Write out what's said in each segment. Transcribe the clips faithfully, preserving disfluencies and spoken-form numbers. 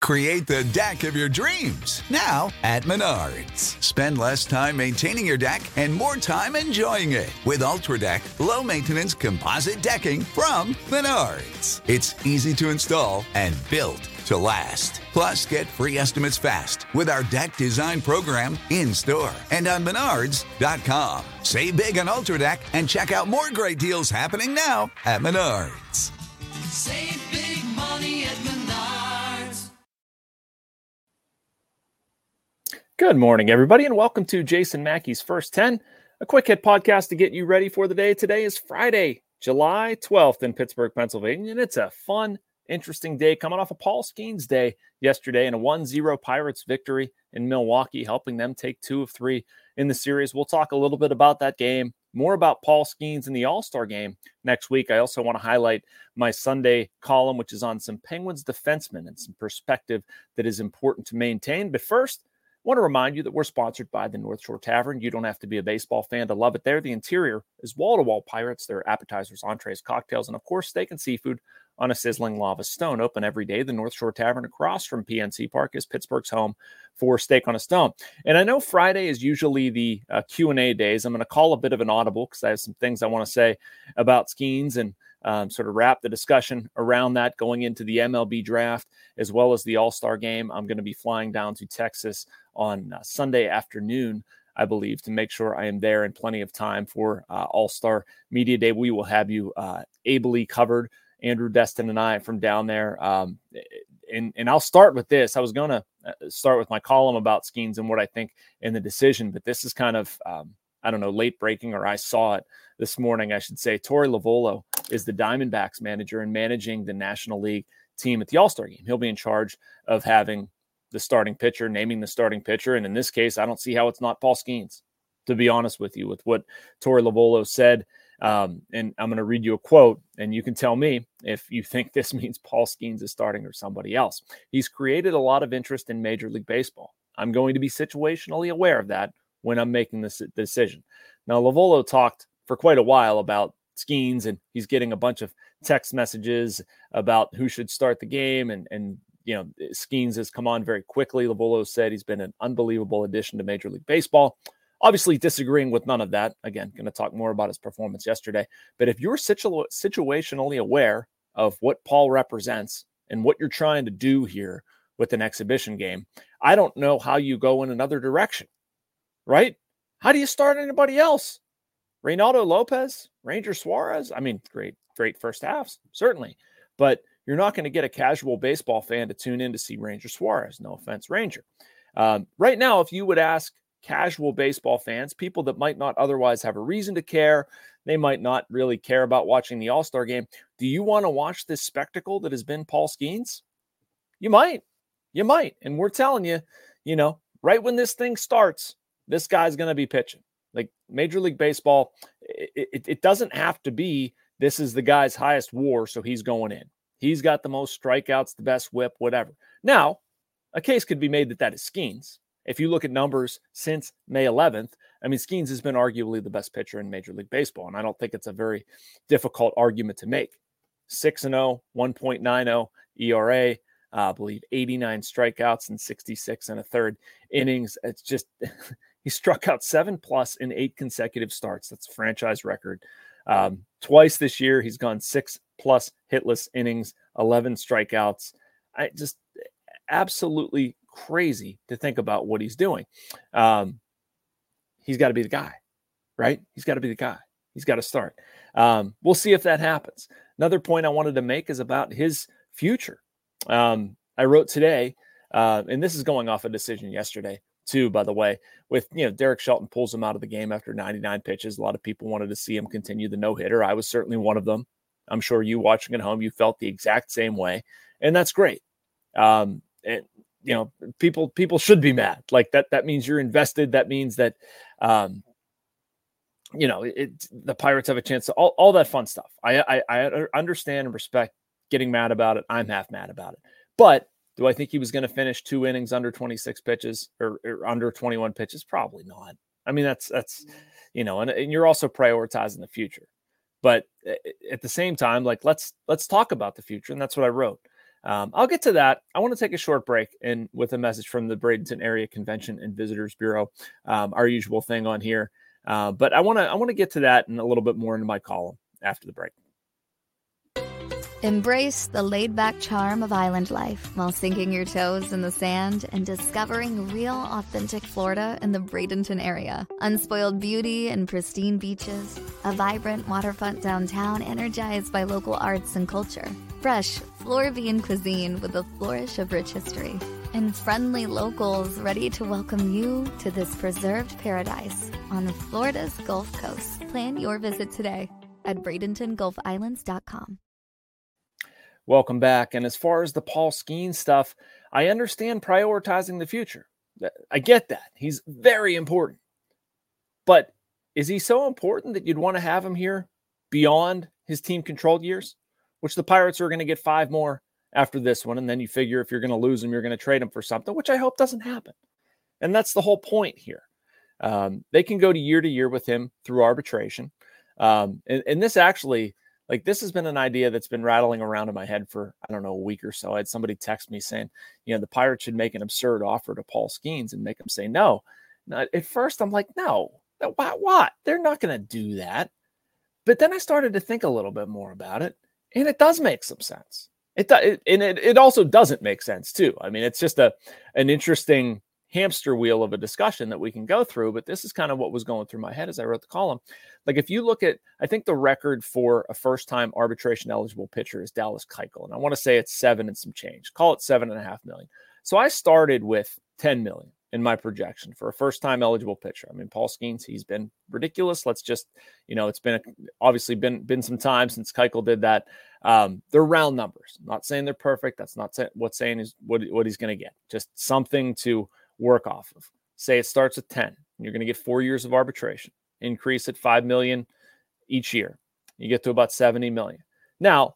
Create the deck of your dreams now at Menards. Spend less time maintaining your deck and more time enjoying it with Ultra Deck low-maintenance composite decking from Menards. It's easy to install and built to last. Plus, get free estimates fast with our deck design program in-store and on menards dot com. Save big on Ultra Deck and check out more great deals happening now at Menards. Save big money at Menards. Good morning, everybody, and welcome to Jason Mackey's First ten, a quick hit podcast to get you ready for the day. Today is Friday, July twelfth in Pittsburgh, Pennsylvania, and it's a fun, interesting day coming off of Paul Skenes Day yesterday and a one zero Pirates victory in Milwaukee, helping them take two of three in the series. We'll talk a little bit about that game, more about Paul Skenes in the All-Star game next week. I also want to highlight my Sunday column, which is on some Penguins defensemen and some perspective that is important to maintain. But first, I want to remind you that we're sponsored by the North Shore Tavern. You don't have to be a baseball fan to love it there. The interior is wall-to-wall Pirates. There are appetizers, entrees, cocktails, and, of course, steak and seafood on a sizzling lava stone. Open every day. The North Shore Tavern across from P N C Park is Pittsburgh's home for steak on a stone. And I know Friday is usually the uh, Q and A days. I'm going to call a bit of an audible because I have some things I want to say about Skenes and um, sort of wrap the discussion around that going into the M L B draft as well as the All-Star game. I'm going to be flying down to Texas on uh, Sunday afternoon, I believe, to make sure I am there in plenty of time for uh, All-Star Media Day. We will have you uh, ably covered, Andrew Destin and I, from down there. Um, and, and I'll start with this. I was going to start with my column about Skenes and what I think in the decision, but this is kind of, um, I don't know, late breaking, or I saw it this morning, I should say. Torey Lovullo is the Diamondbacks manager and managing the National League team at the All-Star game. He'll be in charge of having the starting pitcher, naming the starting pitcher. And in this case, I don't see how it's not Paul Skenes, to be honest with you, with what Torey Lovullo said. Um, and I'm going to read you a quote, and you can tell me if you think this means Paul Skenes is starting or somebody else. He's created a lot of interest in Major League Baseball. I'm going to be situationally aware of that when I'm making this decision. Now, Lovullo talked for quite a while about Skenes, and he's getting a bunch of text messages about who should start the game, and, and you know, Skenes has come on very quickly. Lovullo said he's been an unbelievable addition to Major League Baseball. Obviously disagreeing with none of that. Again, going to talk more about his performance yesterday. But if you're situ- situationally aware of what Paul represents and what you're trying to do here with an exhibition game, I don't know how you go in another direction, right? How do you start anybody else? Reynaldo Lopez, Ranger Suarez? I mean, great, great first halves, certainly. But you're not going to get a casual baseball fan to tune in to see Ranger Suarez. No offense, Ranger. Um, right now, if you would ask casual baseball fans, people that might not otherwise have a reason to care, they might not really care about watching the All-Star game, do you want to watch this spectacle that has been Paul Skenes? You might. You might. And we're telling you, you know, right when this thing starts, this guy's going to be pitching. Like Major League Baseball, it, it, it doesn't have to be this is the guy's highest WAR, so he's going in. He's got the most strikeouts, the best whip, whatever. Now, a case could be made that that is Skenes. If you look at numbers since May eleventh, I mean, Skenes has been arguably the best pitcher in Major League Baseball, and I don't think it's a very difficult argument to make. six and oh, one point nine oh E R A, uh, I believe eighty-nine strikeouts and sixty-six and a third innings. It's just, he struck out seven plus in eight consecutive starts. That's a franchise record. Um, twice this year, he's gone six plus hitless innings, eleven strikeouts. I just absolutely crazy to think about what he's doing. Um, he's got to be the guy, right? He's got to be the guy. He's got to start. Um, we'll see if that happens. Another point I wanted to make is about his future. Um, I wrote today, uh, and this is going off a decision yesterday too, by the way, with, you know, Derek Shelton pulls him out of the game after ninety-nine pitches. A lot of people wanted to see him continue the no-hitter. I was certainly one of them. I'm sure you watching at home, you felt the exact same way, and that's great. Um, and, you know, people, people should be mad like that. That means you're invested. That means that, um, you know, it, the Pirates have a chance to all, all that fun stuff. I, I, I understand and respect getting mad about it. I'm half mad about it, but do I think he was going to finish two innings under twenty-six pitches or, or under twenty-one pitches? Probably not. I mean, that's, that's, you know, and, and you're also prioritizing the future, but at the same time, like, let's, let's talk about the future. And that's what I wrote. Um, I'll get to that. I want to take a short break and with a message from the Bradenton Area Convention and Visitors Bureau, um, our usual thing on here. Uh, but I want to I want to get to that and a little bit more into my column after the break. Embrace the laid-back charm of island life while sinking your toes in the sand and discovering real, authentic Florida in the Bradenton area. Unspoiled beauty and pristine beaches, a vibrant waterfront downtown energized by local arts and culture, fresh Floridian cuisine with a flourish of rich history, and friendly locals ready to welcome you to this preserved paradise on Florida's Gulf Coast. Plan your visit today at Bradenton Gulf Islands dot com. Welcome back. And as far as the Paul Skeens stuff, I understand prioritizing the future. I get that. He's very important. But is he so important that you'd want to have him here beyond his team-controlled years, which the Pirates are going to get five more after this one, and then you figure if you're going to lose him, you're going to trade him for something, which I hope doesn't happen. And that's the whole point here. Um, they can go to year to year with him through arbitration. Um, and, and this actually... Like, this has been an idea that's been rattling around in my head for, I don't know, a week or so. I had somebody text me saying, you know, the Pirates should make an absurd offer to Paul Skeens and make him say no. Now, at first, I'm like, no, why? What? They're not going to do that. But then I started to think a little bit more about it, and it does make some sense. It, it and it, it also doesn't make sense, too. I mean, it's just a an interesting hamster wheel of a discussion that we can go through, but this is kind of what was going through my head as I wrote the column. Like, if you look at, I think the record for a first-time arbitration-eligible pitcher is Dallas Keuchel, and I want to say it's seven and some change. Call it seven and a half million. So I started with ten million in my projection for a first-time eligible pitcher. I mean, Paul Skeens, he's been ridiculous. Let's just, you know, it's been a, obviously been been some time since Keuchel did that. Um, they're round numbers. I'm not saying they're perfect. That's not say, what's saying is what what he's going to get. Just something to work off of. Say it starts at ten. You're going to get four years of arbitration. Increase at five million each year. You get to about seventy million. Now,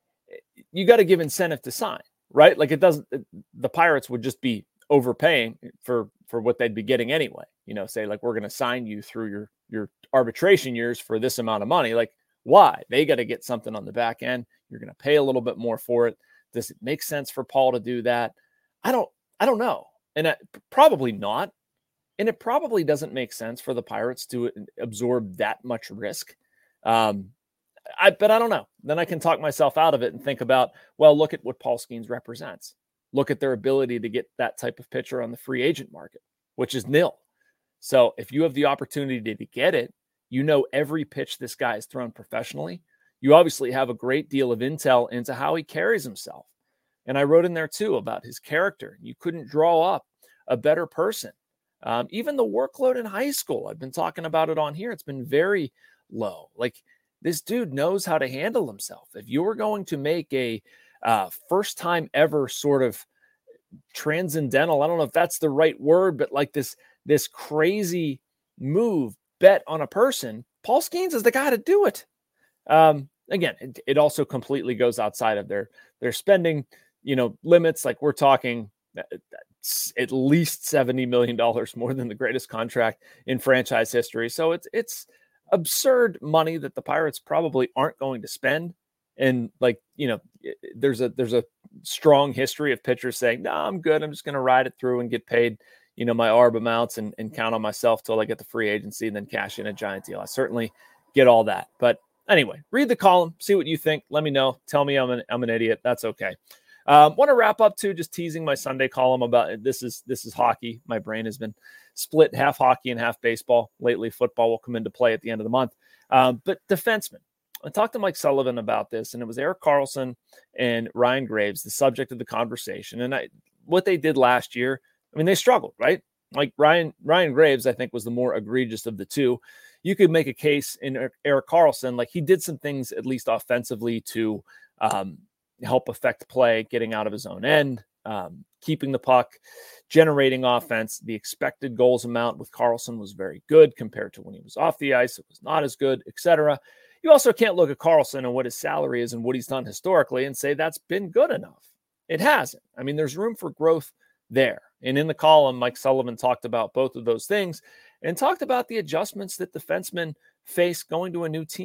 you got to give incentive to sign, right? Like, it doesn't, the Pirates would just be overpaying for, for what they'd be getting anyway. You know, say like, we're going to sign you through your, your arbitration years for this amount of money. Like, why? They got to get something on the back end. You're going to pay a little bit more for it. Does it make sense for Paul to do that? I don't, I don't know. And I, probably not. And it probably doesn't make sense for the Pirates to absorb that much risk. Um, I, but I don't know. Then I can talk myself out of it and think about, well, look at what Paul Skeens represents. Look at their ability to get that type of pitcher on the free agent market, which is nil. So if you have the opportunity to get it, you know every pitch this guy has thrown professionally. You obviously have a great deal of intel into how he carries himself. And I wrote in there, too, about his character. You couldn't draw up a better person. Um, even the workload in high school, I've been talking about it on here. It's been very low. Like, this dude knows how to handle himself. If you were going to make a uh, first time ever sort of transcendental, I don't know if that's the right word, but like this, this crazy move bet on a person, Paul Skeens is the guy to do it. Um, again, it, it also completely goes outside of their, their spending, you know, limits. Like, we're talking at least seventy million dollars more than the greatest contract in franchise history. So it's, it's absurd money that the Pirates probably aren't going to spend. And like, you know, there's a, there's a strong history of pitchers saying, no, I'm good. I'm just going to ride it through and get paid, you know, my arb amounts and, and count on myself till I get the free agency and then cash in a giant deal. I certainly get all that. But anyway, read the column, see what you think. Let me know. Tell me I'm an, I'm an idiot. That's okay. Um, want to wrap up too, just teasing my Sunday column about this is, this is hockey. My brain has been split half hockey and half baseball. Lately, football will come into play at the end of the month. Um, but defensemen, I talked to Mike Sullivan about this, and it was Erik Karlsson and Ryan Graves, the subject of the conversation. And I, what they did last year, I mean, they struggled, right? Like Ryan, Ryan Graves, I think, was the more egregious of the two. You could make a case in Erik Karlsson, like he did some things, at least offensively, to um, help affect play, getting out of his own end, um, keeping the puck, generating offense. The expected goals amount with Karlsson was very good compared to when he was off the ice. It was not as good, et cetera. You also can't look at Karlsson and what his salary is and what he's done historically and say that's been good enough. It hasn't. I mean, there's room for growth there. And in the column, Mike Sullivan talked about both of those things and talked about the adjustments that defensemen face going to a new team.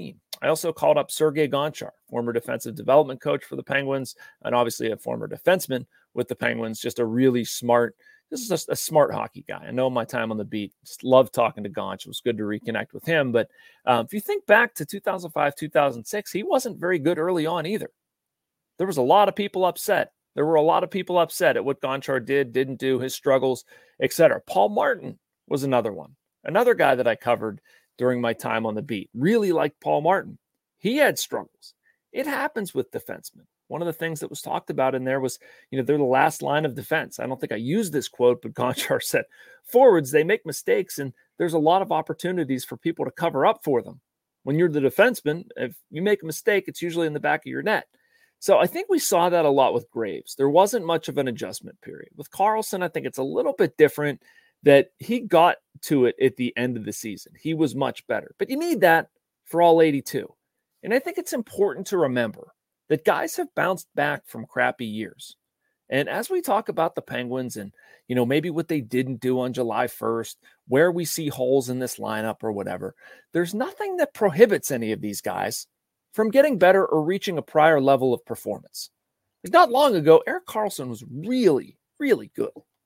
I also called up Sergei Gonchar, former defensive development coach for the Penguins, and obviously a former defenseman with the Penguins. Just a really smart, this is just a smart hockey guy. I know my time on the beat. Just love talking to Gonch. It was good to reconnect with him. But um, if you think back to two thousand five, two thousand six, he wasn't very good early on either. There was a lot of people upset. There were a lot of people upset at what Gonchar did, didn't do, his struggles, et cetera. Paul Martin was another one. Another guy that I covered during my time on the beat. Really liked Paul Martin. He had struggles. It happens with defensemen. One of the things that was talked about in there was, you know, they're the last line of defense. I don't think I used this quote, but Gonchar said, forwards, they make mistakes, and there's a lot of opportunities for people to cover up for them. When you're the defenseman, if you make a mistake, it's usually in the back of your net. So I think we saw that a lot with Graves. There wasn't much of an adjustment period. With Karlsson, I think it's a little bit different that he got to it at the end of the season. He was much better. But you need that for all eighty-two. And I think it's important to remember that guys have bounced back from crappy years. And as we talk about the Penguins and, you know, maybe what they didn't do on July first, where we see holes in this lineup or whatever, there's nothing that prohibits any of these guys from getting better or reaching a prior level of performance. Like not long ago, Erik Karlsson was really, really good.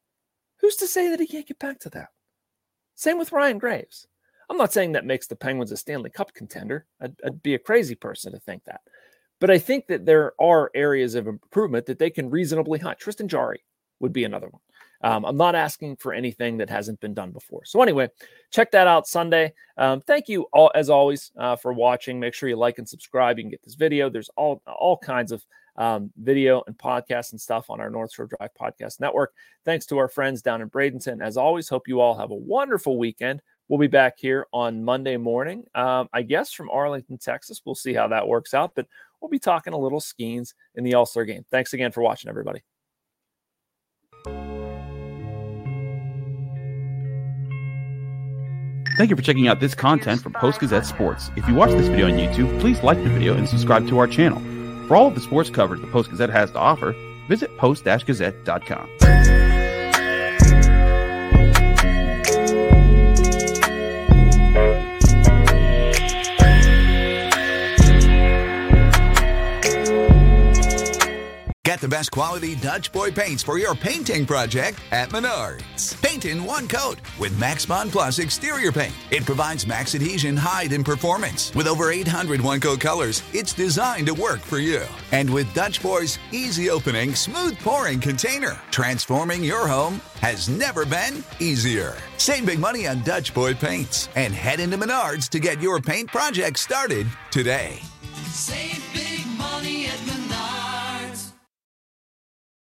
Who's to say that he can't get back to that? Same with Ryan Graves. I'm not saying that makes the Penguins a Stanley Cup contender. I'd, I'd be a crazy person to think that. But I think that there are areas of improvement that they can reasonably hunt. Tristan Jarry would be another one. Um, I'm not asking for anything that hasn't been done before. So anyway, check that out Sunday. Um, thank you all, as always, uh, for watching. Make sure you like and subscribe. You can get this video. There's all, all kinds of um, video and podcasts and stuff on our North Shore Drive Podcast Network. Thanks to our friends down in Bradenton. As always, hope you all have a wonderful weekend. We'll be back here on Monday morning, um, I guess, from Arlington, Texas. We'll see how that works out, but we'll be talking a little Skeens in the All-Star game. Thanks again for watching, everybody. Thank you for checking out this content from Post-Gazette Sports. If you watch this video on YouTube, please like the video and subscribe to our channel. For all of the sports coverage the Post-Gazette has to offer, visit post gazette dot com. Get the best quality Dutch Boy paints for your painting project at Menards. Paint in one coat with Max Bond Plus exterior paint. It provides max adhesion, hide, and performance. With over eight hundred one-coat colors, it's designed to work for you. And with Dutch Boy's easy opening, smooth pouring container, transforming your home has never been easier. Save big money on Dutch Boy paints and head into Menards to get your paint project started today. Save